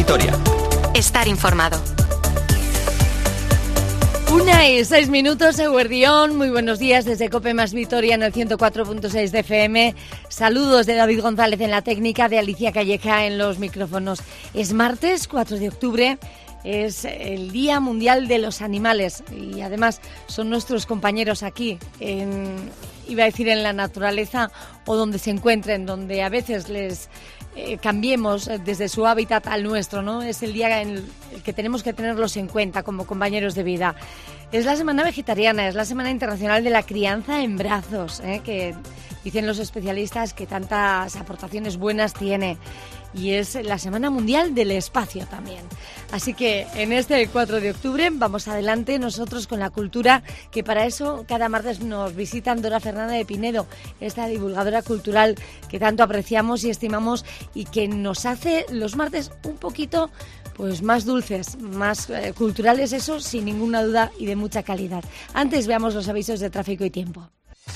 Vitoria. Estar informado. 1:06, Eguerdión. Muy buenos días desde COPE más Vitoria en el 104.6 de FM. Saludos de David González en la técnica, de Alicia Calleja en los micrófonos. Es martes 4 de octubre. Es el Día Mundial de los Animales y además son nuestros compañeros aquí, iba a decir en la naturaleza o donde se encuentren, donde a veces les cambiemos desde su hábitat al nuestro, ¿no? Es el día en el que tenemos que tenerlos en cuenta como compañeros de vida. Es la Semana Vegetariana, es la Semana Internacional de la Crianza en Brazos, que dicen los especialistas que tantas aportaciones buenas tiene. Y es la Semana Mundial del Espacio también. Así que en este 4 de octubre vamos adelante nosotros con la cultura, que para eso cada martes nos visitan Dora Fernanda de Pinedo, esta divulgadora cultural que tanto apreciamos y estimamos y que nos hace los martes un poquito pues más dulces, más culturales, eso sin ninguna duda, y de mucha calidad. Antes veamos los avisos de tráfico y tiempo.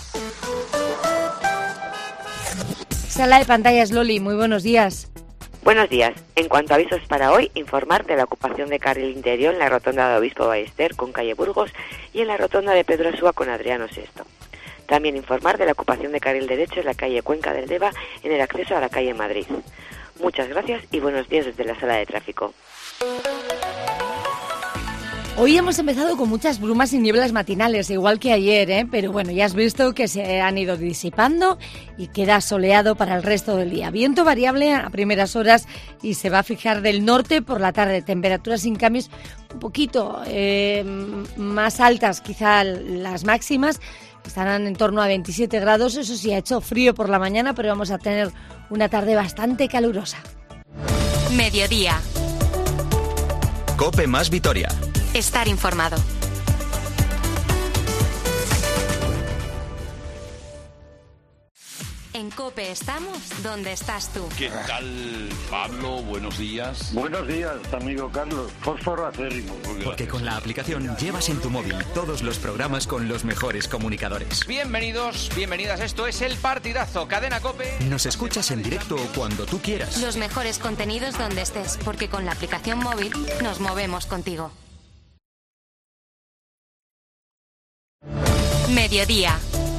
Sala de pantallas, Loli, muy buenos días. Buenos días. En cuanto a avisos para hoy, informar de la ocupación de carril interior en la rotonda de Obispo Ballester con calle Burgos y en la rotonda de Pedro Asúa con Adriano VI. También informar de la ocupación de carril derecho en la calle Cuenca del Deva en el acceso a la calle Madrid. Muchas gracias y buenos días desde la sala de tráfico. Hoy hemos empezado con muchas brumas y nieblas matinales, igual que ayer, pero bueno, ya has visto que se han ido disipando y queda soleado para el resto del día. Viento variable a primeras horas y se va a fijar del norte por la tarde. Temperaturas sin cambios un poquito más altas, quizá las máximas. Estarán en torno a 27 grados, eso sí, ha hecho frío por la mañana, pero vamos a tener una tarde bastante calurosa. Mediodía. COPE más Vitoria. Estar informado. En COPE estamos donde estás tú. ¿Qué tal, Pablo? Buenos días. Buenos días, amigo Carlos. Fósforo acérrimo. Porque con la aplicación llevas en tu móvil todos los programas con los mejores comunicadores. Bienvenidos, bienvenidas. Esto es El Partidazo, Cadena COPE. Nos escuchas en directo cuando tú quieras. Los mejores contenidos donde estés, porque con la aplicación móvil nos movemos contigo. Mediodía.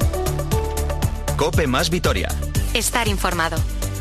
COPE más Vitoria. Estar informado.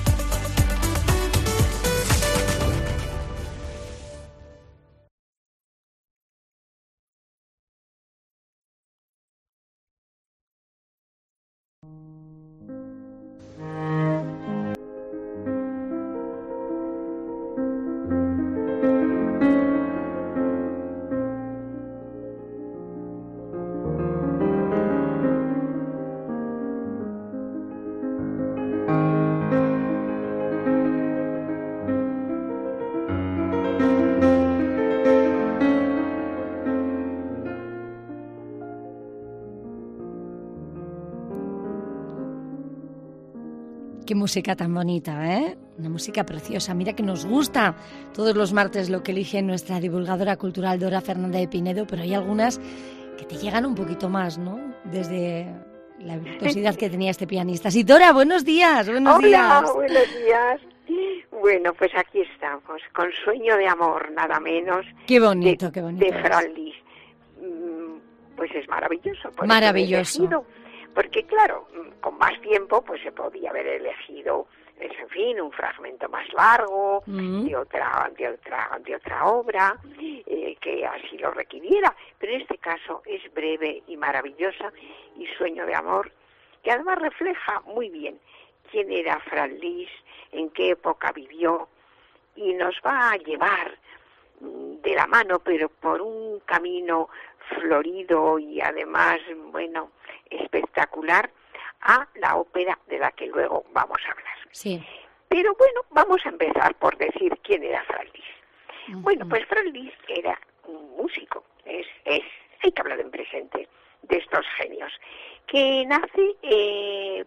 Qué música tan bonita, ¿eh? Una música preciosa. Mira que nos gusta todos los martes lo que elige nuestra divulgadora cultural Dora Fernanda de Pinedo, pero hay algunas que te llegan un poquito más, ¿no? Desde la virtuosidad que tenía este pianista. Sí, Dora, buenos días, buenos días. Hola, buenos días. Bueno, pues aquí estamos, con Sueño de Amor, nada menos. Qué bonito, qué bonito. De Fran Lis. Pues es maravilloso. Maravilloso. Porque claro, con más tiempo pues se podía haber elegido, en fin, un fragmento más largo de otra obra que así lo requiriera. Pero en este caso es breve y maravillosa, y Sueño de Amor, que además refleja muy bien quién era Fran Lis, en qué época vivió, y nos va a llevar de la mano, pero por un camino florido y además, bueno, espectacular, a la ópera de la que luego vamos a hablar. Sí. Pero bueno, vamos a empezar por decir quién era Fran Lis. Bueno, pues Fran Lis era un músico, hay que hablar en presente de estos genios, que nace,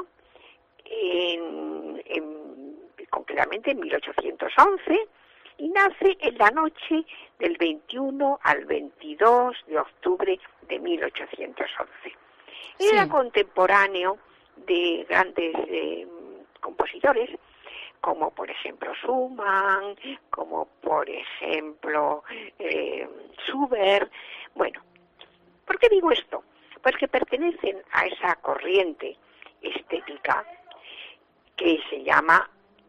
concretamente en 1811, y nace en la noche del 21 al 22 de octubre de 1811. Era contemporáneo de grandes compositores, como por ejemplo Schumann, como por ejemplo Schubert. Bueno, ¿por qué digo esto? Pues que pertenecen a esa corriente estética que se llama,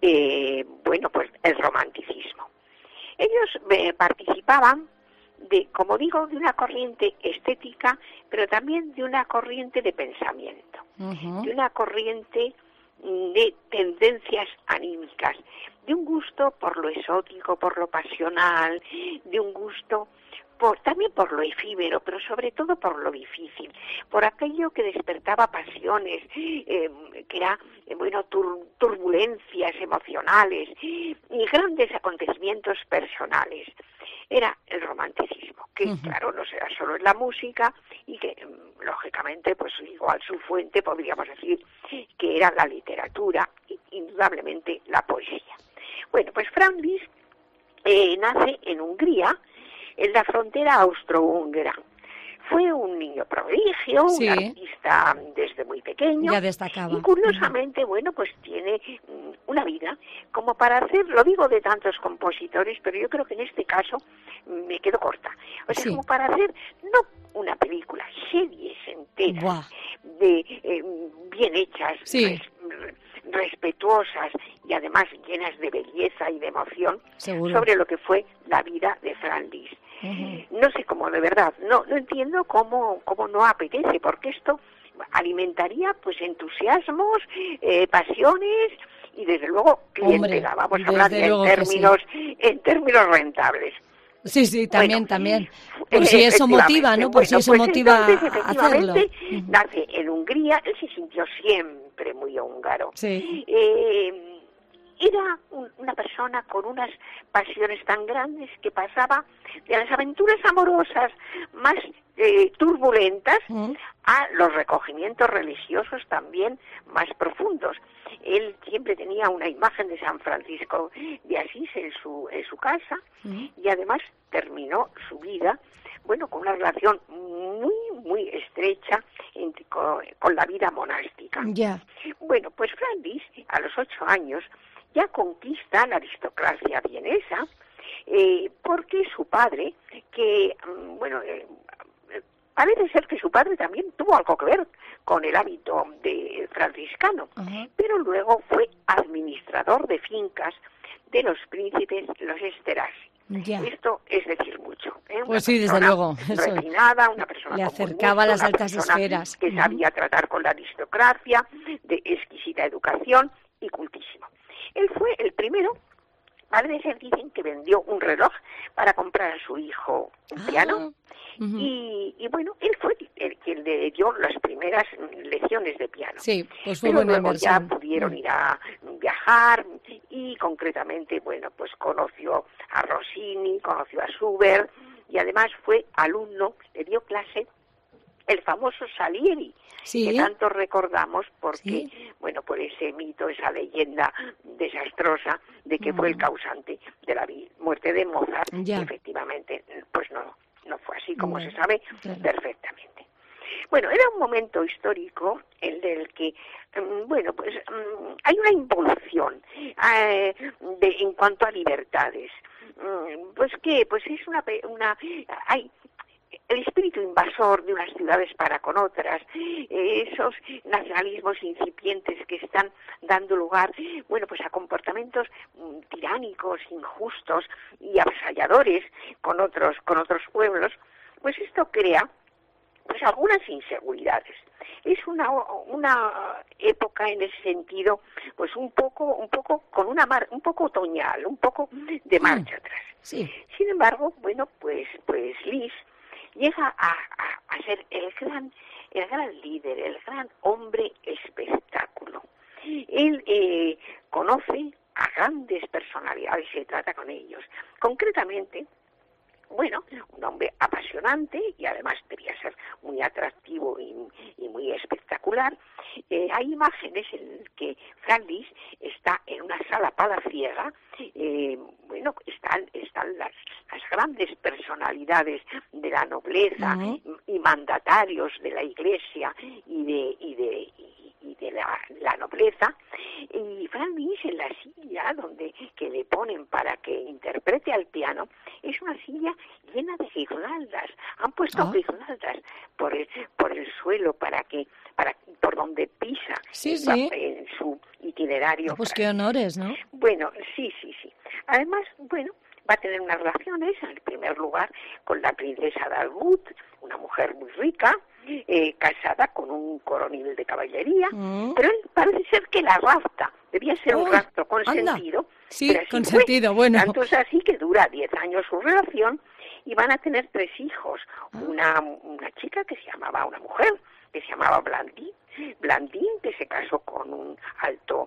pues el romanticismo. Ellos participaban como digo, de una corriente estética, pero también de una corriente de pensamiento, de una corriente de tendencias anímicas, de un gusto por lo exótico, por lo pasional, de un gusto también por lo efímero, pero sobre todo por lo difícil, por aquello que despertaba pasiones, que era, turbulencias emocionales y grandes acontecimientos personales. Era el romanticismo, que claro, no será solo en la música y que, lógicamente, pues igual su fuente podríamos decir que era la literatura y indudablemente la poesía. Bueno, pues Franz Liszt nace en Hungría, en la frontera austrohúngara. Fue un niño prodigio, un artista desde muy pequeño. Ya destacaba. Y curiosamente, pues tiene una vida como para hacer, lo digo de tantos compositores, pero yo creo que en este caso me quedo corta. O sea, como para hacer, no una película, series enteras bien hechas, respetuosas y además llenas de belleza y de emoción. ¿Seguro? Sobre lo que fue la vida de Franz Liszt. No sé cómo, de verdad, no entiendo cómo no apetece, porque esto alimentaría pues entusiasmos, pasiones y desde luego clientela. Vamos a hablar en términos rentables. Sí, también. Por si eso motiva, ¿no? Por si eso motiva a hacerlo. Nace en Hungría, él se sintió siempre muy húngaro. Sí. Era una persona con unas pasiones tan grandes que pasaba de las aventuras amorosas más turbulentas a los recogimientos religiosos también más profundos. Él siempre tenía una imagen de San Francisco de Asís en su casa y además terminó su vida con una relación muy, muy estrecha con la vida monástica. Bueno, pues Franz Liszt, a los 8 años, ya conquista la aristocracia vienesa, porque su padre, que, parece ser que su padre también tuvo algo que ver con el hábito franciscano, pero luego fue administrador de fincas de los príncipes, los Esterházy. Esto es decir mucho. Pues sí, desde luego. Refinada, una persona le acercaba a las altas esferas. Que sabía tratar con la aristocracia, de exquisita educación y cultísimo. Él fue el primero, parece ser, dicen que vendió un reloj para comprar a su hijo un piano. Y él fue el quien le dio las primeras lecciones de piano. Sí, pues fue buena inversión. Luego ya pudieron ir a viajar y concretamente, pues conoció a Rossini, conoció a Schubert y además fue alumno, le dio clase el famoso Salieri, que tanto recordamos porque, por ese mito, esa leyenda desastrosa de que fue el causante de la muerte de Mozart, que efectivamente, pues no fue así, como se sabe perfectamente. Bueno, era un momento histórico el que, hay una involución en cuanto a libertades. Pues es hay el espíritu invasor de unas ciudades para con otras, esos nacionalismos incipientes que están dando lugar, a comportamientos tiránicos, injustos y avasalladores con otros pueblos, pues esto crea algunas inseguridades. Es una época en ese sentido, pues un poco con un poco otoñal, un poco de marcha atrás. Sin embargo, pues Liszt llega a ser el gran líder, el gran hombre espectáculo. Él conoce a grandes personalidades y se trata con ellos. Concretamente, un hombre apasionante y además debía ser muy atractivo y muy espectacular. Hay imágenes en que Franz Liszt está en una sala palaciega, están las grandes personalidades de la nobleza y mandatarios de la Iglesia y de la nobleza, y Franz Liszt en la silla silla que le ponen para que interprete al piano es una silla llena de guirnaldas. Han puesto guirnaldas por el suelo por donde pisa en su itinerario. Pues qué honores, ¿no? Bueno, sí. Además, bueno, va a tener unas relaciones, en primer lugar, con la princesa Dalgut, una mujer muy rica, casada con un coronel de caballería, pero él parece ser que la rapta. Debía ser un rapto consentido. Sí, consentido, bueno. Tanto es así que dura 10 años su relación y van a tener 3 hijos. Una chica una mujer que se llamaba Blandín, que se casó con un alto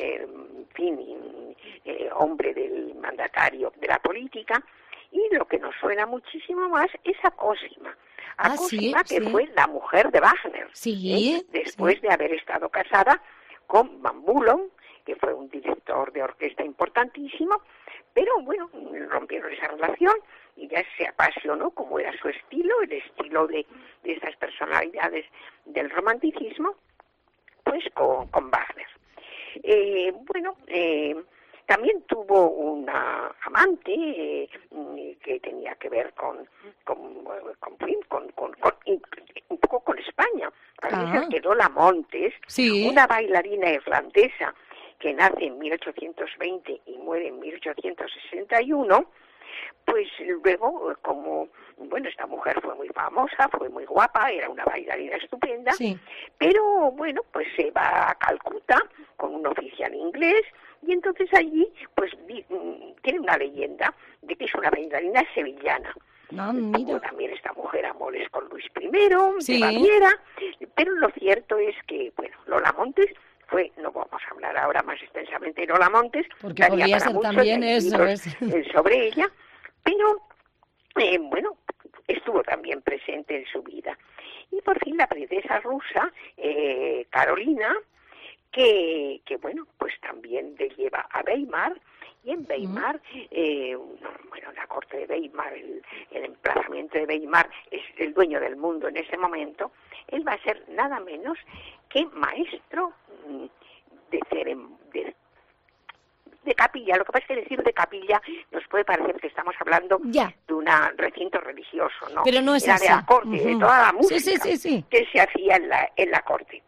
hombre del mandatario de la política, y lo que nos suena muchísimo más es a Cosima. Que fue la mujer de Wagner, después de haber estado casada con Van Bülow, que fue un director de orquesta importantísimo, pero bueno, rompieron esa relación y ya se apasionó, como era su estilo, el estilo de estas personalidades del romanticismo, pues con Wagner. También tuvo una amante que tenía que ver un poco con España. Parece ser que Lola Montes, una bailarina irlandesa que nace en 1820 y muere en 1861, pues luego, esta mujer fue muy famosa, fue muy guapa, era una bailarina estupenda, pero bueno, pues se va a Calcuta con un oficial inglés, y entonces allí, pues tiene una leyenda de que es una bailarina sevillana. Tuvo también esta mujer amores con Luis I de Baviera, pero lo cierto es que, Lola Montes no vamos a hablar ahora más extensamente de Lola Montes, porque podría ser también eso, sobre ella, pero estuvo también presente en su vida. Y por fin la princesa rusa, Carolina, que pues también le lleva a Weimar, y en Weimar, la corte de Weimar, el emplazamiento de Weimar es el dueño del mundo en ese momento. Él va a ser nada menos que maestro de capilla. Lo que pasa es que decir de capilla nos puede parecer que estamos hablando de un recinto religioso, ¿no? Pero no es Era de la corte, de toda la música que se hacía en la corte.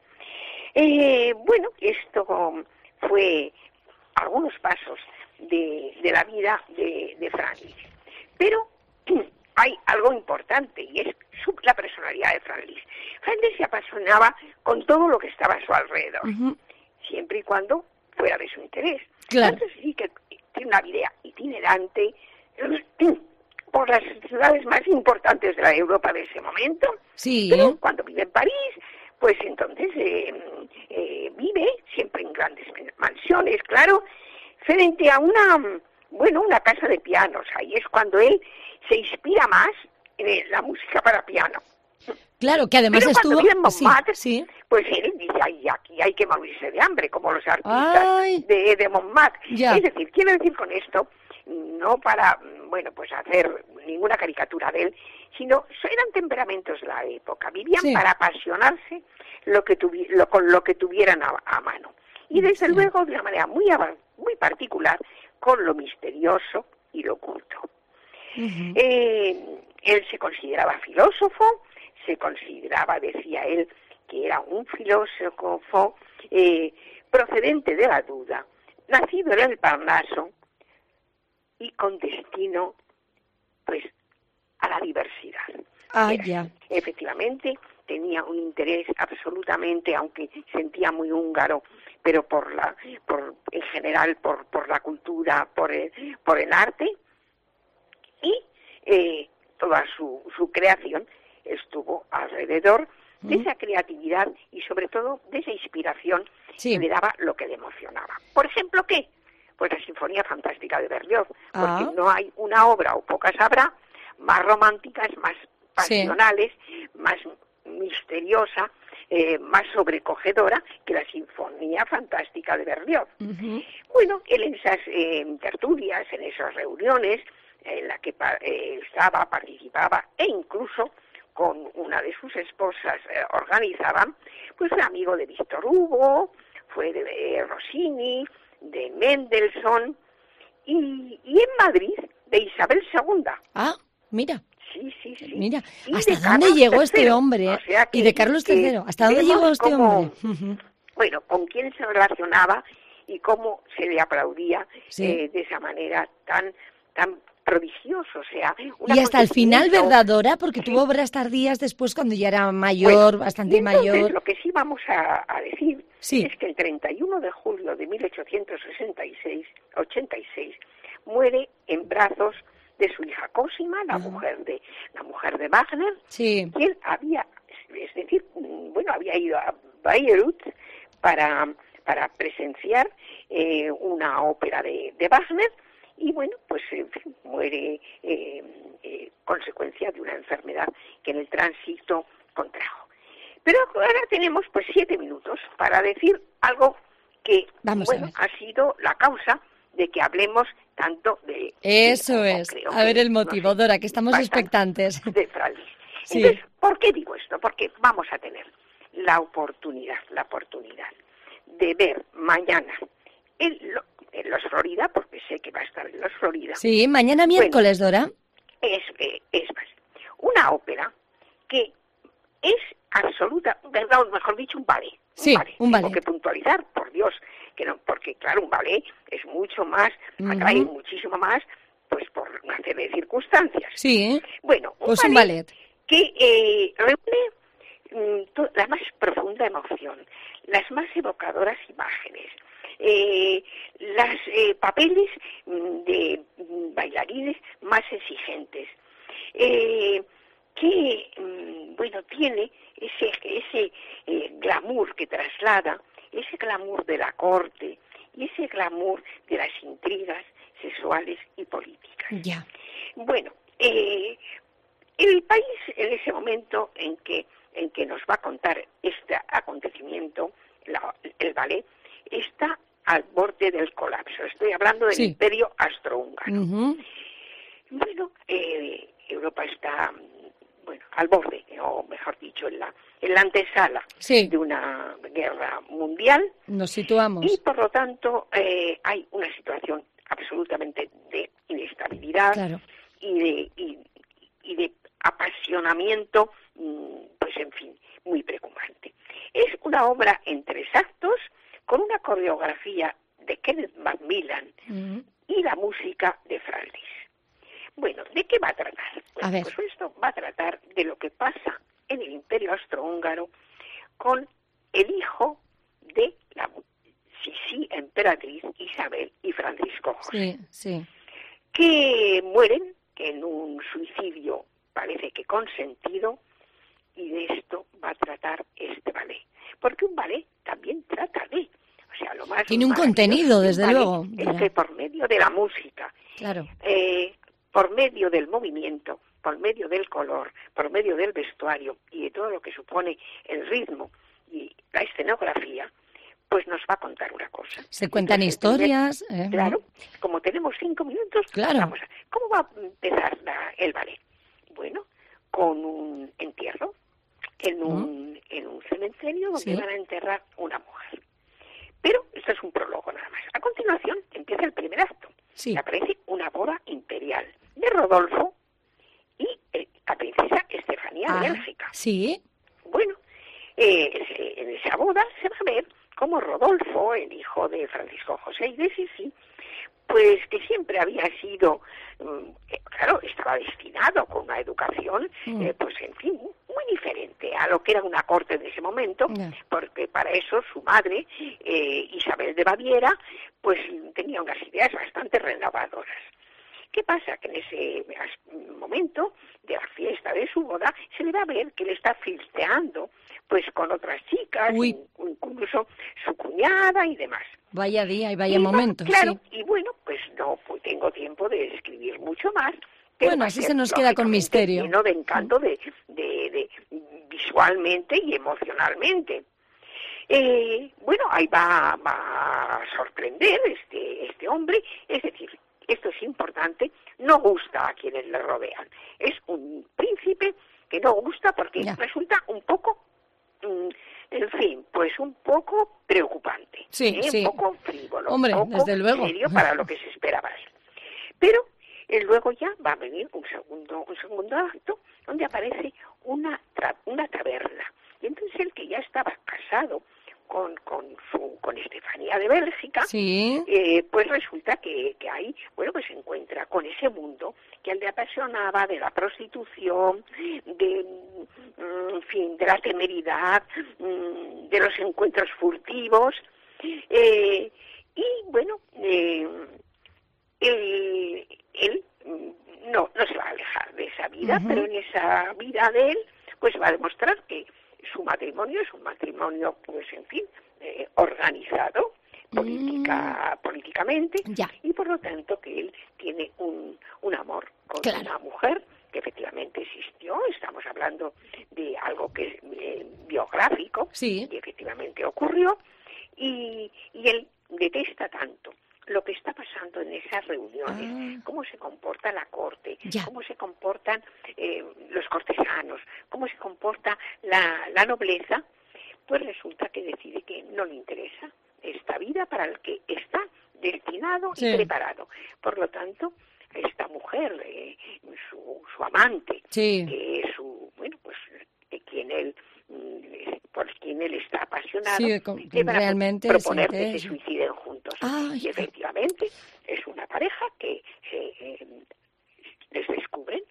Esto fue algunos pasos de la vida de Franz Liszt. Pero hay algo importante, y es la personalidad de Franz Liszt. Franz Liszt se apasionaba con todo lo que estaba a su alrededor, siempre y cuando fuera de su interés. Claro. Entonces sí que tiene una vida itinerante por las ciudades más importantes de la Europa de ese momento. Pero cuando vive en París, pues entonces vive siempre en grandes mansiones, claro, frente a una casa de pianos. Ahí es cuando él se inspira más en la música para piano. Claro, que además pero estuvo... Cuando vive en Montmartre, pues él dice, aquí hay que morirse de hambre, como los artistas de Montmartre. Es decir, quiero decir con esto, no para, pues hacer ninguna caricatura de él, sino eran temperamentos de la época, vivían para apasionarse con lo que tuvieran a mano. Y desde luego, de una manera muy particular, con lo misterioso y lo oculto. Él se consideraba filósofo, decía él, que era un filósofo procedente de la duda, nacido en el Parnaso y con destino, pues, a la diversidad. Efectivamente, tenía un interés absolutamente, aunque sentía muy húngaro, pero en general por la cultura, por el arte, y toda su creación estuvo alrededor de esa creatividad y sobre todo de esa inspiración que le daba lo que le emocionaba. Por ejemplo, ¿qué? Pues la Sinfonía Fantástica de Berlioz, porque no hay una obra, o pocas habrá, más románticas, más pasionales, más misteriosa, más sobrecogedora que la Sinfonía Fantástica de Berlioz. Bueno, él en esas tertulias, en esas reuniones en las que participaba e incluso con una de sus esposas organizaban, pues fue amigo de Víctor Hugo, fue de Rossini, de Mendelssohn y en Madrid de Isabel II. Ah, mira. Sí. Mira, Y ¿hasta de dónde Carlos llegó III. este hombre? O sea Y de Carlos III. ¿Hasta dónde vemos llegó este cómo, hombre? bueno, con quién se relacionaba y cómo se le aplaudía Sí. de esa manera tan prodigiosa. O sea, un Y hasta el final, acontecimiento. ¿verdad, Dora? Porque Sí. tuvo obras tardías después cuando ya era mayor, bastante y entonces, mayor. lo que sí vamos a decir Sí. es que el 31 de julio de 86 muere en brazos de su hija Cosima, la mujer de Wagner, Sí. quien había ido a Bayreuth para presenciar una ópera de Wagner y bueno, pues en fin, muere consecuencia de una enfermedad que en el tránsito contrajo. Pero ahora tenemos pues 7 minutos para decir algo que ha sido la causa de que hablemos tanto de... Eso es. A ver el motivo, Dora, que estamos expectantes. De Francis. Sí. Entonces, ¿por qué digo esto? Porque vamos a tener la oportunidad de ver mañana en Los Florida, porque sé que va a estar en Los Florida. Sí, mañana miércoles, Dora. Es una ópera que es absoluta, verdad, o mejor dicho, un ballet. Sí, un ballet. Tengo que puntualizar, por Dios, que no, porque claro, un ballet es mucho más, atrae muchísimo más, pues por una serie de circunstancias. Sí. Bueno, un ballet que reúne la más profunda emoción, las más evocadoras imágenes, los papeles de bailarines más exigentes, que tiene ese glamour que traslada, ese glamour de la corte y ese glamour de las intrigas sexuales y políticas. Ya. Bueno, el país en ese momento en que nos va a contar este acontecimiento, el ballet, está al borde del colapso. Estoy hablando del Imperio Austrohúngaro. Bueno, Europa está al borde, o mejor dicho, en la antesala de una guerra mundial. Nos situamos. Y por lo tanto hay una situación absolutamente de inestabilidad y de apasionamiento, pues en fin, muy preocupante. Es una obra en 3 actos con una coreografía de Kenneth Macmillan y la música de Franz Liszt. Bueno, ¿de qué va a tratar? Pues esto va a tratar de lo que pasa en el Imperio Austrohúngaro con el hijo de la emperatriz Isabel y Francisco José, que mueren en un suicidio, parece que consentido, y de esto va a tratar este ballet. Porque un ballet también trata de, o sea, lo más... Tiene un contenido, desde luego. Es que por medio de la música, por medio del movimiento, por medio del color, por medio del vestuario y de todo lo que supone el ritmo y la escenografía, pues nos va a contar una cosa. Se cuentan historias. Claro, como tenemos 5 minutos, vamos a... ¿Cómo va a empezar el ballet? Bueno, con un entierro en un cementerio donde van a enterrar una mujer. Pero esto es un prólogo nada más. A continuación empieza el primer acto. Aparece una boda imperial de Rodolfo y la princesa Estefanía de Bélgica. Bueno, en esa boda se va a ver cómo Rodolfo, el hijo de Francisco José y de Sisi, pues que siempre había sido, estaba destinado con una educación, pues en fin, muy diferente a lo que era una corte de ese momento, porque para eso su madre, Isabel de Baviera, pues tenía unas ideas bastante renovadoras. ¿Qué pasa? Que en ese momento de la fiesta de su boda se le va a ver que le está flirteando pues con otras chicas, incluso su cuñada y demás. Vaya día y vaya momento. Y bueno, pues no tengo tiempo de escribir mucho más. Bueno, así se nos queda con misterio. Lleno de encanto de visualmente y emocionalmente. Bueno, ahí va a sorprender este hombre, es decir, esto es importante, no gusta a quienes le rodean. Es un príncipe que no gusta porque resulta un poco En fin, pues un poco preocupante, sí. Un poco frívolo, Hombre, un poco desde luego. serio para lo que se esperaba de él. Pero luego ya va a venir un segundo acto donde aparece una taberna. Y entonces él, que ya estaba casado con Estefanía de Bélgica, sí. Pues resulta que ahí, bueno, pues se encuentra con ese mundo que a él le apasionaba, de la prostitución, en fin, de la temeridad, de los encuentros furtivos, y bueno, él no se va a alejar de esa vida, pero en esa vida de él, pues va a demostrar que su matrimonio es un matrimonio, pues en fin, organizado políticamente, y por lo tanto que él tiene un amor con una mujer que efectivamente existió. Estamos hablando de algo que es biográfico, y efectivamente ocurrió, y él detesta tanto lo que está pasando en esas reuniones, cómo se comporta la corte, cómo se comportan los cortesanos, cómo se comporta la nobleza, pues resulta que decide que no le interesa esta vida para el que está destinado y preparado. Por lo tanto, esta mujer, su amante, que es por quien él está apasionado, realmente proponer que se suiciden juntos. Y efectivamente es una pareja que les descubren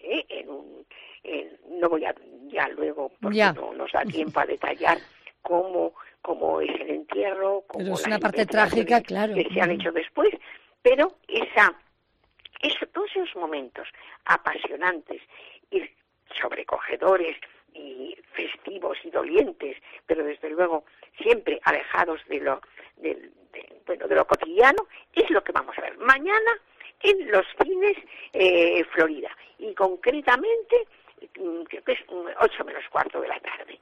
no voy a ya luego, porque no nos da tiempo a detallar cómo es el entierro, cómo pero es una parte trágica, claro, que se han hecho después, pero todos esos momentos apasionantes y sobrecogedores y festivos y dolientes, pero desde luego siempre alejados de lo cotidiano, es lo que vamos a ver mañana en los cines Florida, y concretamente creo que es 8 menos cuarto de la tarde.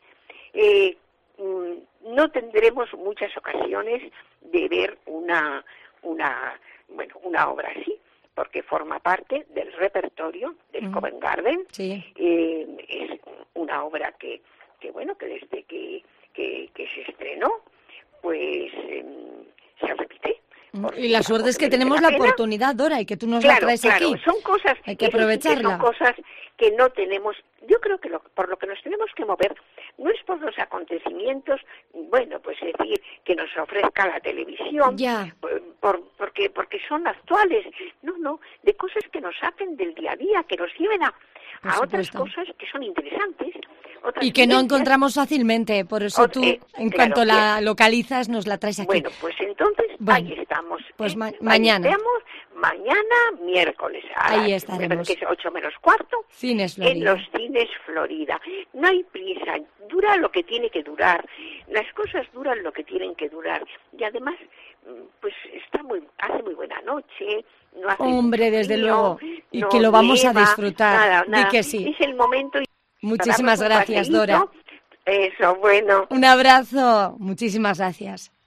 No tendremos muchas ocasiones de ver una obra así, porque forma parte del repertorio del Covent Garden. Es una obra que desde que se estrenó, pues se repite. Y la suerte es que tenemos la oportunidad, Dora, y que tú nos la traes aquí. Son cosas, hay que aprovecharla. Son cosas que no tenemos. Yo creo que por lo que nos tenemos que mover no es por los acontecimientos, pues es decir, que nos ofrezca la televisión, porque son actuales, no, de cosas que nos saquen del día a día, que nos lleven a otras cosas que son interesantes. Y que no encontramos fácilmente, por eso tú, en cuanto la localizas, nos la traes aquí. Bueno, pues entonces ahí estamos. Pues mañana. Mañana, miércoles. Ahí estaremos. Que es 8 menos cuarto. Cines Florida. En los cines Florida. No hay prisa, dura lo que tiene que durar. Las cosas duran lo que tienen que durar. Y además, pues hace muy buena noche. No hace Hombre, desde luego. Y que lo vamos a disfrutar. Nada. Di que sí. Es el momento. Muchísimas gracias, Dora. Eso, bueno. Un abrazo. Muchísimas gracias.